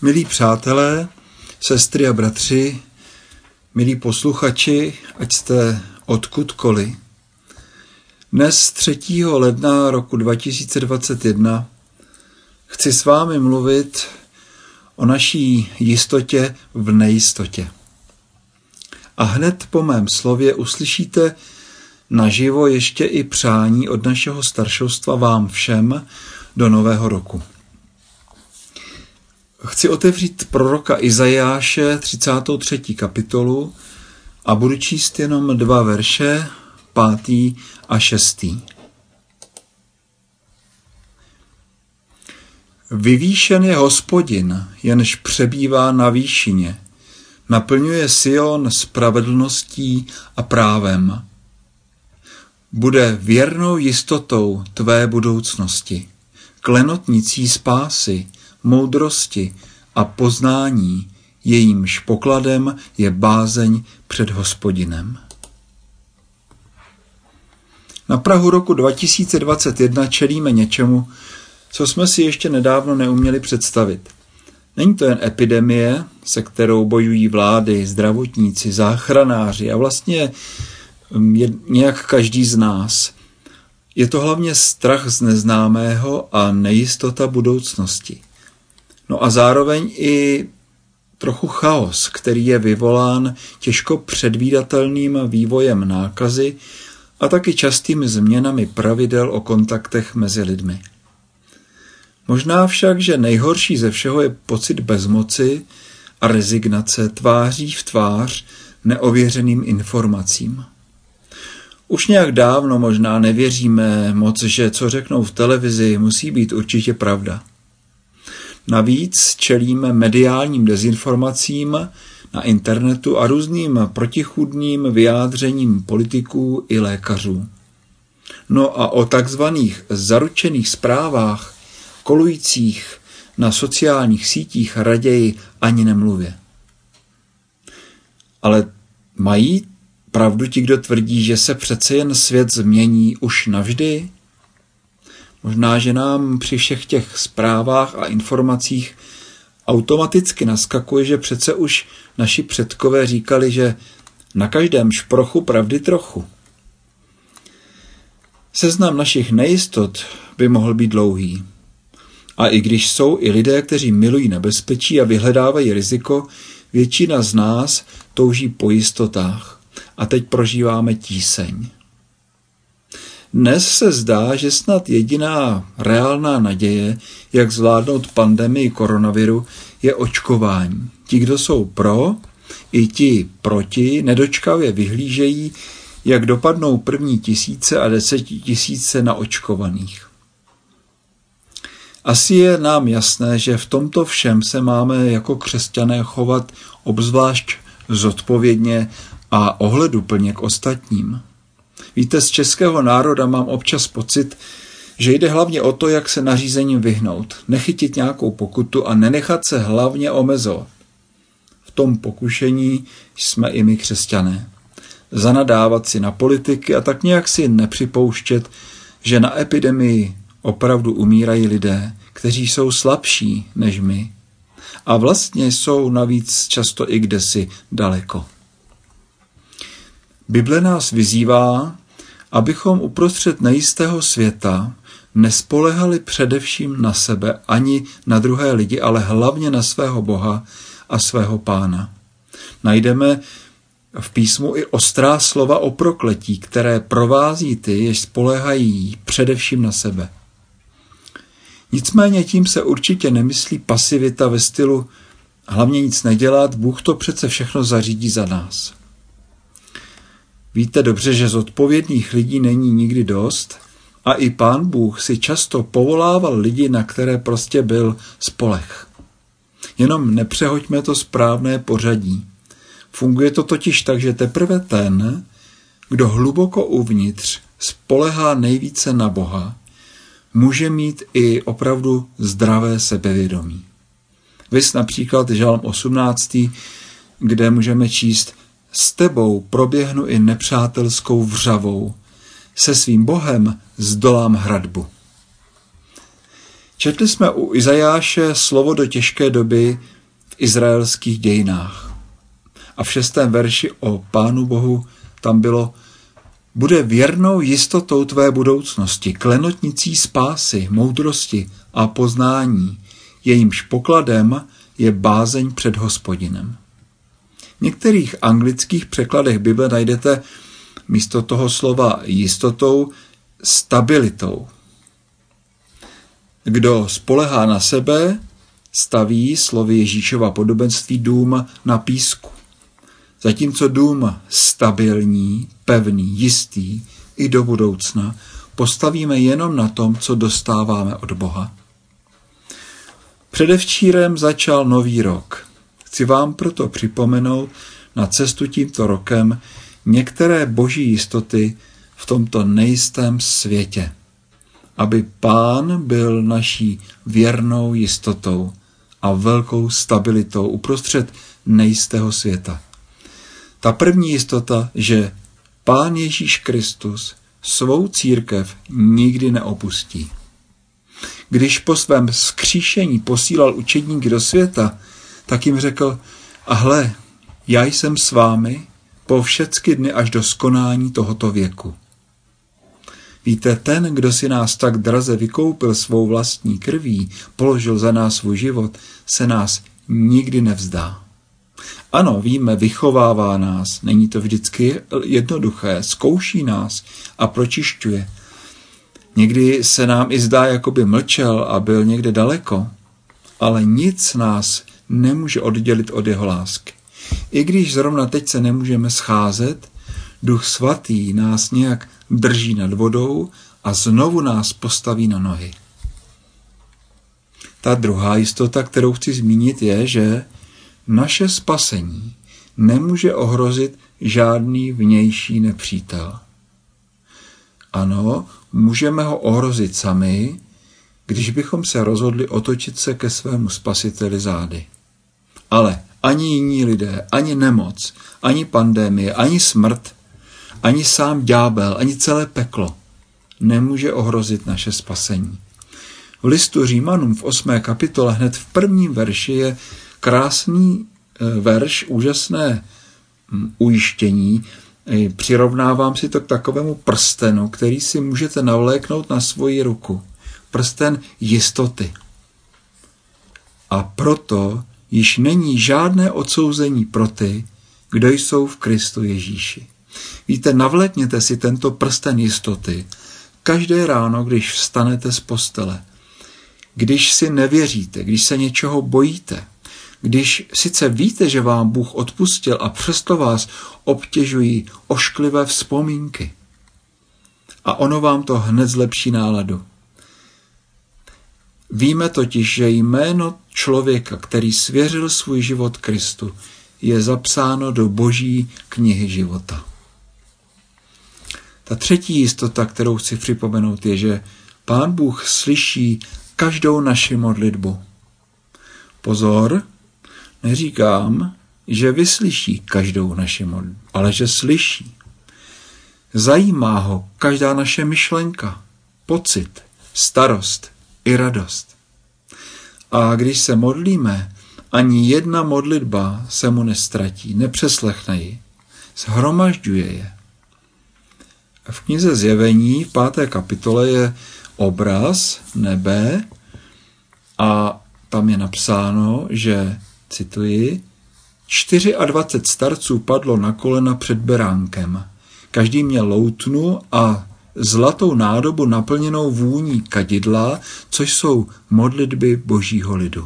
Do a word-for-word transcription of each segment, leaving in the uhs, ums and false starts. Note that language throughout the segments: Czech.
Milí přátelé, sestry a bratři, milí posluchači, ať jste odkudkoliv, dnes třetího ledna roku dva tisíce dvacet jedna chci s vámi mluvit o naší jistotě v nejistotě. A hned po mém slově uslyšíte naživo ještě i přání od našeho staršovstva vám všem do nového roku. Chci otevřít proroka Izajáše třicátou třetí kapitolu a budu číst jenom dva verše, pátý a šestý. Vyvýšen je Hospodin, jenž přebývá na výšině, naplňuje Sion spravedlností a právem. Bude věrnou jistotou tvé budoucnosti, klenotnicí spásy, moudrosti a poznání, jejímž pokladem je bázeň před Hospodinem. Na prahu roku dva tisíce dvacet jedna čelíme něčemu, co jsme si ještě nedávno neuměli představit. Není to jen epidemie, se kterou bojují vlády, zdravotníci, záchranáři a vlastně nějak každý z nás. Je to hlavně strach z neznámého a nejistota budoucnosti. No a zároveň i trochu chaos, který je vyvolán těžko předvídatelným vývojem nákazy a taky častými změnami pravidel o kontaktech mezi lidmi. Možná však, že nejhorší ze všeho je pocit bezmoci a rezignace tváří v tvář neověřeným informacím. Už nějak dávno možná nevěříme moc, že co řeknou v televizi, musí být určitě pravda. Navíc čelíme mediálním dezinformacím na internetu a různým protichůdným vyjádřením politiků i lékařů. No a o takzvaných zaručených zprávách, kolujících na sociálních sítích raději ani nemluvě. Ale mají pravdu ti, kdo tvrdí, že se přece jen svět změní už navždy? Možná, že nám při všech těch zprávách a informacích automaticky naskakuje, že přece už naši předkové říkali, že na každém šprochu pravdy trochu. Seznam našich nejistot by mohl být dlouhý. A i když jsou i lidé, kteří milují nebezpečí a vyhledávají riziko, většina z nás touží po jistotách. A teď prožíváme tíseň. Dnes se zdá, že snad jediná reálná naděje, jak zvládnout pandemii koronaviru, je očkování. Ti, kdo jsou pro, i ti proti, nedočkavě vyhlížejí, jak dopadnou první tisíce a desetitisíce naočkovaných. Asi je nám jasné, že v tomto všem se máme jako křesťané chovat obzvlášť zodpovědně a ohleduplně k ostatním. Víte, z českého národa mám občas pocit, že jde hlavně o to, jak se nařízením vyhnout, nechytit nějakou pokutu a nenechat se hlavně omezovat. V tom pokušení jsme i my křesťané. Zanadávat si na politiky a tak nějak si nepřipouštět, že na epidemii opravdu umírají lidé, kteří jsou slabší než my. A vlastně jsou navíc často i kdesi daleko. Bible nás vyzývá, abychom uprostřed nejistého světa nespoléhali především na sebe ani na druhé lidi, ale hlavně na svého Boha a svého Pána. Najdeme v písmu i ostrá slova o prokletí, které provází ty, jež spoléhají především na sebe. Nicméně tím se určitě nemyslí pasivita ve stylu hlavně nic nedělat, Bůh to přece všechno zařídí za nás. Víte dobře, že zodpovědných lidí není nikdy dost a i Pán Bůh si často povolával lidi, na které prostě byl spoleh. Jenom nepřehoďme to správné pořadí. Funguje to totiž tak, že teprve ten, kdo hluboko uvnitř spolehá nejvíce na Boha, může mít i opravdu zdravé sebevědomí. Viz například Žalm osmnáctý, kde můžeme číst: S tebou proběhnu i nepřátelskou vřavou, se svým Bohem zdolám hradbu. Četli jsme u Izajáše slovo do těžké doby v izraelských dějinách. A v šestém verši o Pánu Bohu tam bylo: bude věrnou jistotou tvé budoucnosti, klenotnicí spásy, moudrosti a poznání, jejímž pokladem je bázeň před Hospodinem. V některých anglických překladech Bible najdete místo toho slova jistotou stabilitou. Kdo spolehá na sebe, staví, slovy Ježíšova podobenství, dům na písku. Zatímco dům stabilní, pevný, jistý i do budoucna postavíme jenom na tom, co dostáváme od Boha. Předevčírem začal nový rok. Chci vám proto připomenout na cestu tímto rokem některé boží jistoty v tomto nejistém světě, aby Pán byl naší věrnou jistotou a velkou stabilitou uprostřed nejistého světa. Ta první jistota, že Pán Ježíš Kristus svou církev nikdy neopustí. Když po svém vzkříšení posílal učedníky do světa, tak jim řekl: a hle, já jsem s vámi po všecky dny až do skonání tohoto věku. Víte, ten, kdo si nás tak draze vykoupil svou vlastní krví, položil za nás svůj život, se nás nikdy nevzdá. Ano, víme, vychovává nás, není to vždycky jednoduché, zkouší nás a pročišťuje. Někdy se nám i zdá, jako by mlčel a byl někde daleko, ale nic nás nemůže oddělit od jeho lásky. I když zrovna teď se nemůžeme scházet, Duch Svatý nás nějak drží nad vodou a znovu nás postaví na nohy. Ta druhá jistota, kterou chci zmínit, je, že naše spasení nemůže ohrozit žádný vnější nepřítel. Ano, můžeme ho ohrozit sami, když bychom se rozhodli otočit se ke svému spasiteli zády. Ale ani jiní lidé, ani nemoc, ani pandemie, ani smrt, ani sám ďábel, ani celé peklo nemůže ohrozit naše spasení. V listu Římanům v osmé kapitole hned v prvním verši je krásný verš, úžasné ujištění. Přirovnávám si to k takovému prstenu, který si můžete navléknout na svoji ruku. Prsten jistoty. A proto již není žádné odsouzení pro ty, kdo jsou v Kristu Ježíši. Víte, navlékněte si tento prsten jistoty každé ráno, když vstanete z postele. Když si nevěříte, když se něčeho bojíte, když sice víte, že vám Bůh odpustil a přesto vás obtěžují ošklivé vzpomínky. A ono vám to hned zlepší náladu. Víme totiž, že jméno člověka, který svěřil svůj život Kristu, je zapsáno do Boží knihy života. Ta třetí jistota, kterou chci připomenout, je, že Pán Bůh slyší každou naši modlitbu. Pozor, neříkám, že vyslyší každou naši modlitbu, ale že slyší. Zajímá ho každá naše myšlenka, pocit, starost i radost. A když se modlíme, ani jedna modlitba se mu nestratí, nepřeslechne ji, shromažďuje je. V knize Zjevení v páté kapitole je obraz nebe a tam je napsáno, že, cituji, dvacet čtyři starců padlo na kolena před beránkem. Každý měl loutnu a zlatou nádobu naplněnou vůní kadidla, což jsou modlitby Božího lidu.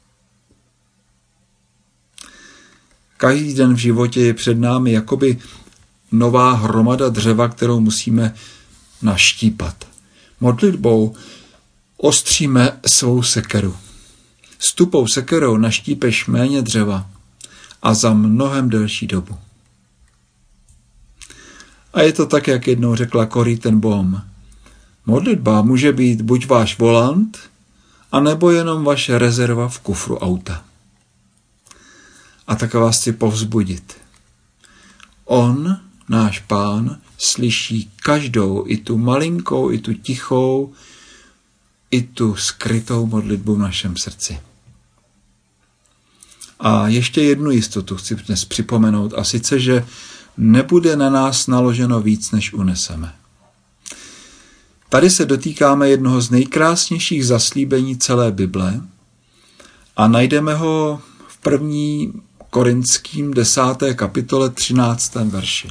Každý den v životě je před námi jakoby nová hromada dřeva, kterou musíme naštípat. Modlitbou ostříme svou sekeru. S tupou sekerou naštípeš méně dřeva a za mnohem delší dobu. A je to tak, jak jednou řekla Corrie ten Boom. Modlitba může být buď váš volant, anebo jenom vaše rezerva v kufru auta. A tak vás chci povzbudit. On, náš Pán, slyší každou, i tu malinkou, i tu tichou i tu skrytou modlitbu v našem srdci. A ještě jednu jistotu chci dnes připomenout, a sice, že nebude na nás naloženo víc, než uneseme. Tady se dotýkáme jednoho z nejkrásnějších zaslíbení celé Bible a najdeme ho v první Korinským desáté kapitole třináctém verši.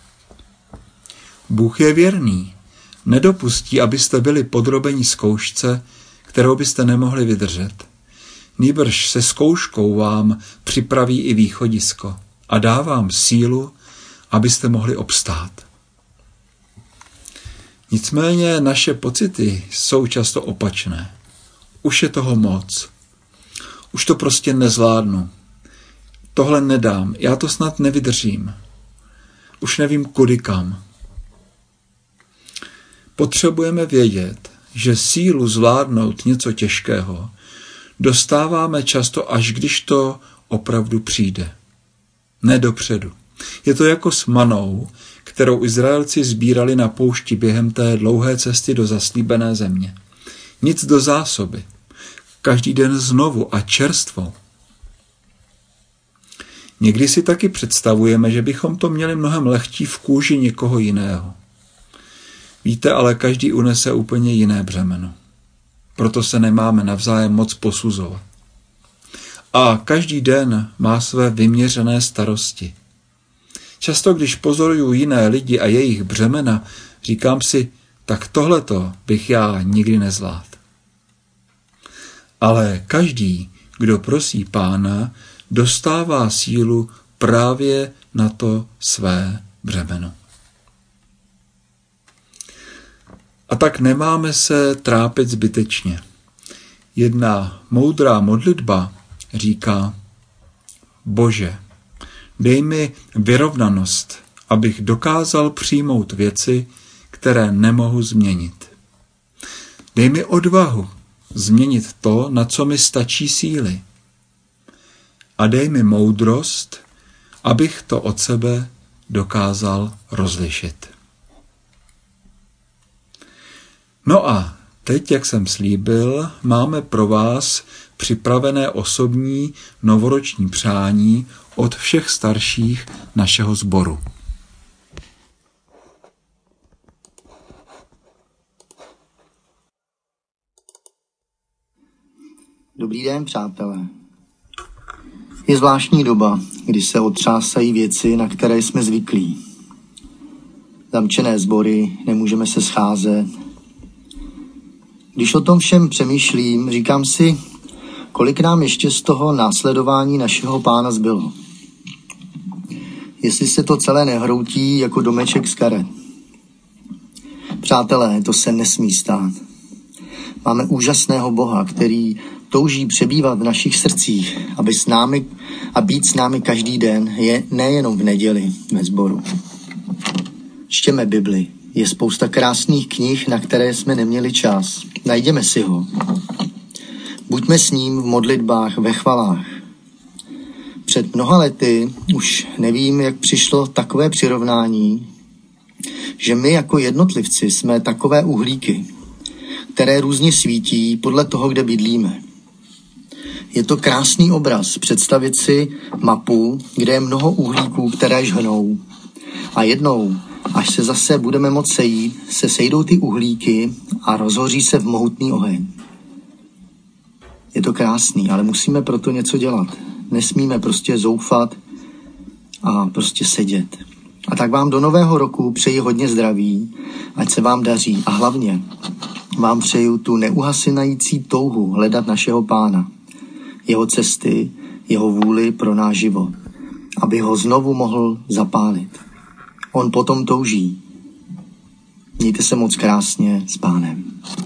Bůh je věrný, nedopustí, abyste byli podrobeni zkoušce, kterou byste nemohli vydržet. Nýbrž se zkouškou vám připraví i východisko a dá vám sílu, abyste mohli obstát. Nicméně naše pocity jsou často opačné. Už je toho moc. Už to prostě nezvládnu. Tohle nedám. Já to snad nevydržím. Už nevím kudy kam. Potřebujeme vědět, že sílu zvládnout něco těžkého dostáváme často, až když to opravdu přijde. Ne dopředu. Je to jako s manou, kterou Izraelci sbírali na poušti během té dlouhé cesty do zaslíbené země. Nic do zásoby. Každý den znovu a čerstvo. Někdy si taky představujeme, že bychom to měli mnohem lehčí v kůži někoho jiného. Víte, ale každý unese úplně jiné břemeno. Proto se nemáme navzájem moc posuzovat. A každý den má své vyměřené starosti. Často, když pozoruju jiné lidi a jejich břemena, říkám si, tak tohleto bych já nikdy nezvládl. Ale každý, kdo prosí Pána, dostává sílu právě na to své břemeno. A tak nemáme se trápit zbytečně. Jedna moudrá modlitba říká: Bože, dej mi vyrovnanost, abych dokázal přijmout věci, které nemohu změnit. Dej mi odvahu změnit to, na co mi stačí síly. A dej mi moudrost, abych to od sebe dokázal rozlišit. No a teď, jak jsem slíbil, máme pro vás připravené osobní novoroční přání od všech starších našeho sboru. Dobrý den, přátelé. Je zvláštní doba, kdy se otřásají věci, na které jsme zvyklí. Zamčené sbory, nemůžeme se scházet. Když o tom všem přemýšlím, říkám si, kolik nám ještě z toho následování našeho Pána zbylo. Jestli se to celé nehroutí jako domeček z karet. Přátelé, to se nesmí stát. Máme úžasného Boha, který touží přebývat v našich srdcích, aby s námi a být s námi každý den, je nejenom v neděli ve sboru. Čtěme Bibli. Je spousta krásných knih, na které jsme neměli čas. Najděme si ho. Buďme s ním v modlitbách, ve chvalách. Před mnoha lety, už nevím, jak přišlo takové přirovnání, že my jako jednotlivci jsme takové uhlíky, které různě svítí podle toho, kde bydlíme. Je to krásný obraz představit si mapu, kde je mnoho uhlíků, které žhnou. A jednou, až se zase budeme moct sejít, se sejdou ty uhlíky a rozhoří se v mohutný oheň. Je to krásný, ale musíme proto něco dělat. Nesmíme prostě zoufat a prostě sedět. A tak vám do nového roku přeji hodně zdraví, ať se vám daří a hlavně vám přeju tu neuhasinající touhu hledat našeho Pána, jeho cesty, jeho vůli pro náš život, aby ho znovu mohl zapálit. On potom touží. Mějte se moc krásně s Pánem.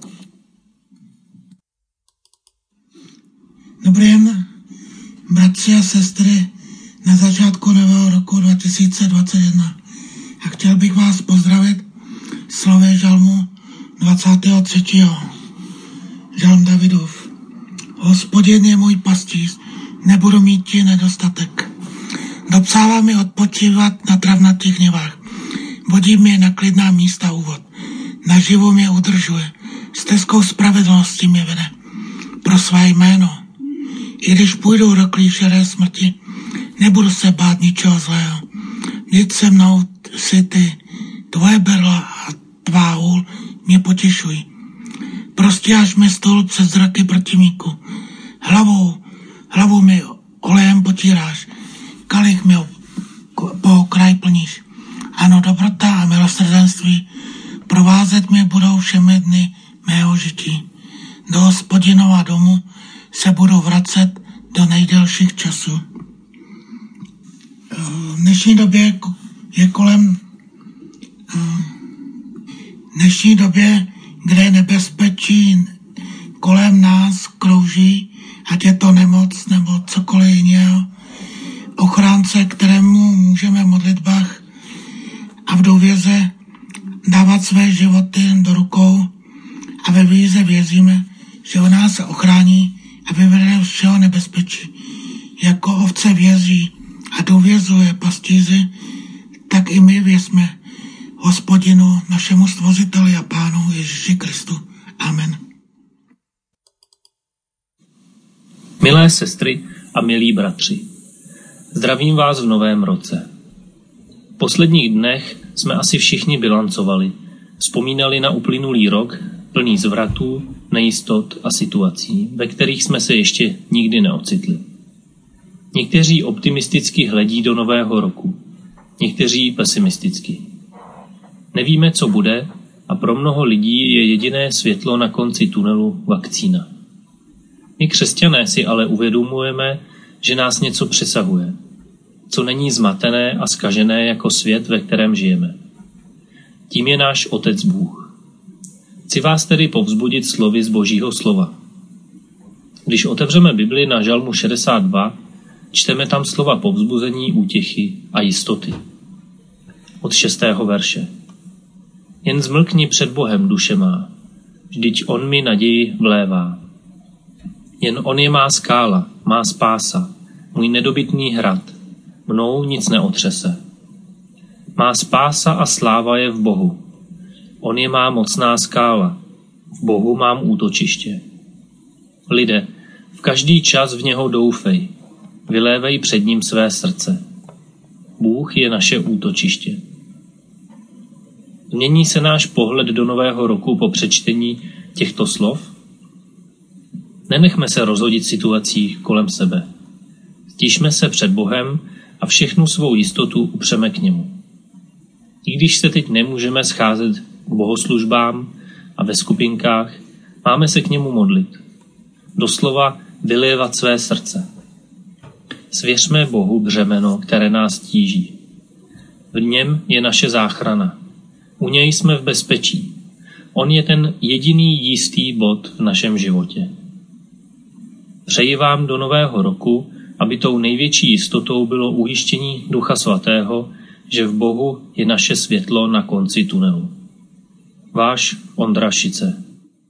Dobrý den, bratři a sestry, na začátku nového roku dva tisíce dvacet jedna. A chtěl bych vás pozdravit slovy žalmu dvacátého třetího Žalm Davidův. Hospodin je můj pastýř, nebudu mít ti nedostatek. Dopsává mi odpočívat na travnatých nivách. Vodí mě na klidná místa úvod. Naživu mě udržuje. stezkou spravedlnosti mě vede pro své jméno. I když půjdu do klíčeré smrti, nebudu se bát ničeho zlého. Vždyť se mnou si ty, tvoje berla a tvá hůl mě potěšují. Prostě až mi stůl před zraky protivníku. Hlavou, hlavou mi olejem potíráš, kalich mi po okraj plníš. Ano, dobrota a milosrdenství provázet mě budou všemi dny mého žití. Do Hospodinova domu se budu vracet do nejdelších časů. V dnešní době je kolem v dnešní době, kde nebezpečí kolem nás krouží, ať je to nemoc nebo cokoliv jiného, ochránce, kterému můžeme v modlitbách a v důvěře dávat své životy do rukou a ve víře věříme, že on nás ochrání a vyvede z všeho nebezpečí. Jako ovce věří a důvěřuje pastýři, tak i my věřme Hospodinu, našemu stvořiteli a Pánu Ježíši Kristu. Amen. Milé sestry a milí bratři, zdravím vás v novém roce. V posledních dnech jsme asi všichni bilancovali, vzpomínali na uplynulý rok, plný zvratů, nejistot a situací, ve kterých jsme se ještě nikdy neocitli. Někteří optimisticky hledí do nového roku, někteří pesimisticky. Nevíme, co bude, a pro mnoho lidí je jediné světlo na konci tunelu vakcína. My křesťané si ale uvědomujeme, že nás něco přesahuje, co není zmatené a zkažené jako svět, ve kterém žijeme. Tím je náš Otec Bůh. Chci vás tedy povzbudit slovy z Božího slova. Když otevřeme Bibli na Žalmu šedesát dva, čteme tam slova povzbuzení, útěchy a jistoty. Od šestého verše. Jen zmlkni před Bohem, duše má, vždyť on mi naději vlévá. Jen on je má skála, má spása, můj nedobytný hrad, mnou nic neotřese. Má spása a sláva je v Bohu. On je má mocná skála, v Bohu mám útočiště. Lidé, v každý čas v něho doufej, vylévej před ním své srdce. Bůh je naše útočiště. Změní se náš pohled do nového roku po přečtení těchto slov? Nenechme se rozhodit situací kolem sebe. Stišme se před Bohem a všechnu svou jistotu upřeme k němu. I když se teď nemůžeme scházet k bohoslužbám a ve skupinkách, máme se k němu modlit. Doslova vylévat své srdce. Svěřme Bohu břemeno, které nás tíží. V něm je naše záchrana. U něj jsme v bezpečí. On je ten jediný jistý bod v našem životě. Přeji vám do nového roku, aby tou největší jistotou bylo ujištění Ducha Svatého, že v Bohu je naše světlo na konci tunelu. Váš Ondra Šice.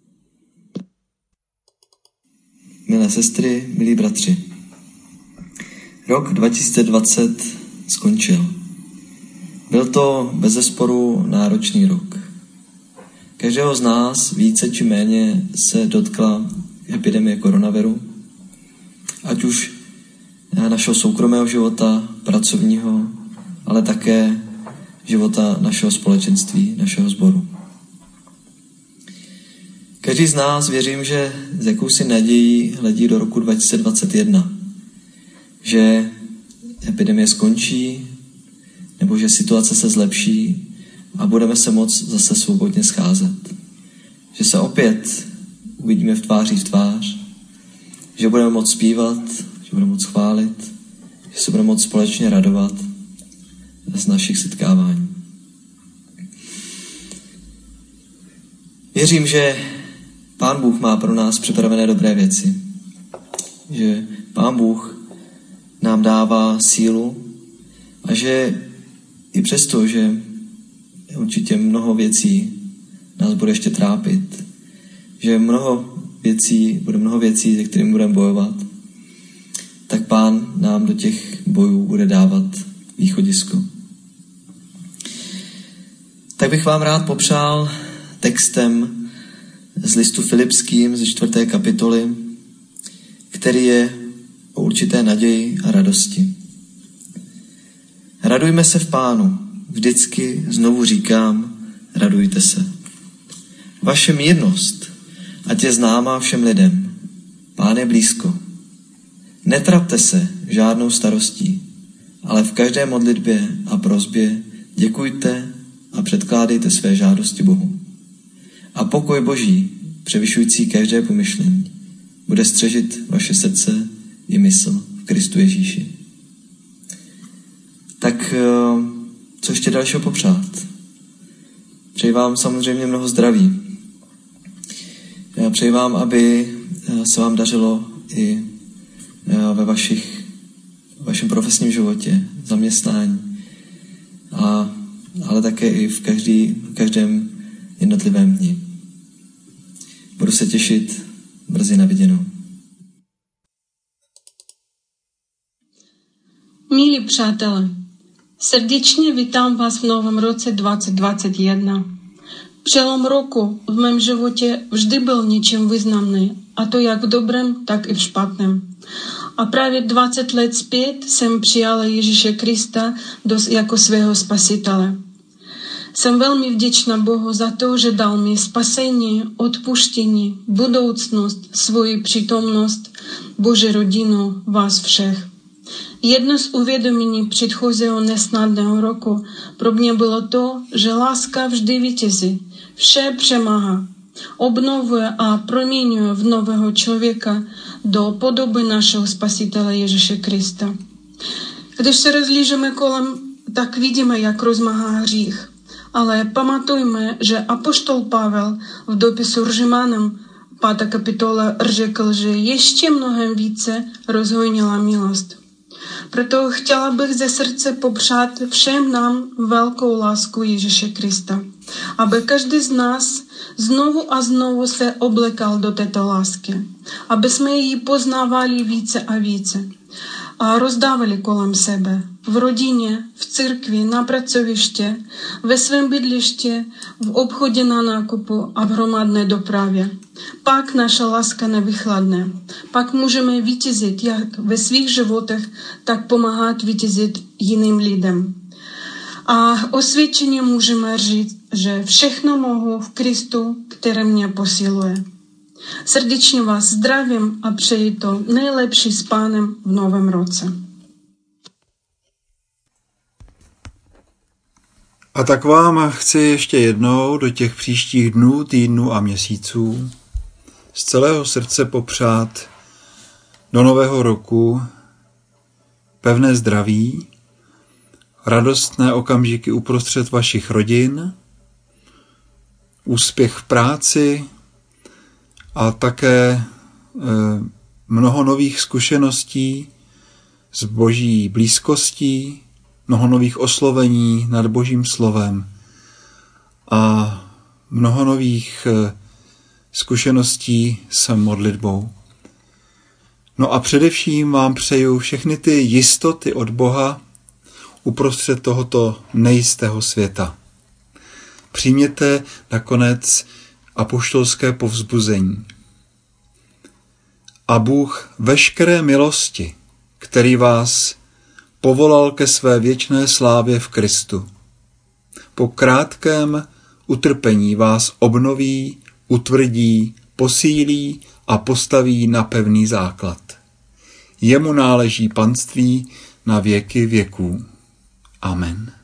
Milé sestry, milí bratři, rok dva tisíce dvacet skončil. Byl to bezesporu náročný rok. Každého z nás více či méně se dotkla epidemie koronaviru, ať už našeho soukromého života, pracovního, ale také života našeho společenství, našeho sboru. Každý z nás, věřím, že s jakousi nadějí hledí do roku dva tisíce dvacet jedna, že epidemie skončí, nebo že situace se zlepší a budeme se moct zase svobodně scházet. Že se opět uvidíme v tváří v tvář, že budeme moct zpívat, že budeme moct chválit, že se budeme moct společně radovat z našich setkávání. Věřím, že Pán Bůh má pro nás připravené dobré věci. Že Pán Bůh nám dává sílu a že i přesto, že určitě mnoho věcí nás bude ještě trápit, že mnoho věcí, bude mnoho věcí, se kterými budeme bojovat, tak Pán nám do těch bojů bude dávat východisko. Tak bych vám rád popřál textem z listu Filipským ze čtvrté kapitoly, který je o určité naději a radosti. Radujme se v Pánu, vždycky znovu říkám, radujte se. Vaše mírnost, ať je známá všem lidem. Pán je blízko. Netrapte se žádnou starostí, ale v každé modlitbě a prosbě děkujte a předkládejte své žádosti Bohu. A pokoj Boží, převyšující každé pomyšlení, bude střežit vaše srdce i mysl v Kristu Ježíši. Tak co ještě dalšího popřát? Přeji vám samozřejmě mnoho zdraví. Já přeji vám, aby se vám dařilo i ve vašich, vašem profesním životě, zaměstnání, a, ale také i v, každý, v každém jednotlivém dni. Budu se těšit brzy na viděnou. Milí přátelé, srdečně vítám vás v novém roce dvacet dvacet jedna. Přelom roku v mém životě vždy byl něčím významný, a to jak v dobrém, tak i v špatném. A právě dvacet let zpět jsem přijala Ježíše Krista jako svého spasitele. Jsem velmi vděčná Bohu za to, že dal mi spasení, odpuštění, budoucnost, svoji přítomnost, Boží rodinu, vás všech. Jedno z uvědomění předchozího nesnadného roku pro mě bylo to, že láska vždy vítězí, vše přemáhá, obnovuje a proměňuje v nového člověka do podoby našeho spasitele Ježíše Krista. Když se rozlížíme kolem, tak vidíme, jak rozmáhá hřích. Ale pamatujme, že apoštol Pavel v dopisu Římanům pátá kapitola řekl, že ještě mnohem více rozhojnila milost. Proto chtěla bych ze srdce popřát všem nám velkou lásku Ježíše Krista, aby každý z nás znovu a znovu se oblekal do této lásky, aby jsme ji poznávali více a více a rozdávali kolem sebe, v rodině, v církvi, na pracoviště, ve svém bydliště, v obchodě na nákupu a v hromadné dopravě. Pak naša láska nevychladne. Pak můžeme vítězit jak ve svých životech, tak pomáhat vítězit jiným lidem. A osvědčeně můžeme říct, že všechno mohu v Kristu, který mě posiluje. Srdečně vás zdravím a přeji to nejlepší s Pánem v novém roce. A tak vám chci ještě jednou do těch příštích dnů, týdnů a měsíců z celého srdce popřát do nového roku pevné zdraví, radostné okamžiky uprostřed vašich rodin, úspěch v práci a také mnoho nových zkušeností s Boží blízkostí, mnoho nových oslovení nad Božím slovem a mnoho nových zkušeností s modlitbou. No a především vám přeju všechny ty jistoty od Boha uprostřed tohoto nejistého světa. Přijměte nakonec apoštolské povzbuzení. A Bůh veškeré milosti, který vás povolal ke své věčné slávě v Kristu, po krátkém utrpení vás obnoví, utvrdí, posílí a postaví na pevný základ. Jemu náleží panství na věky věků. Amen.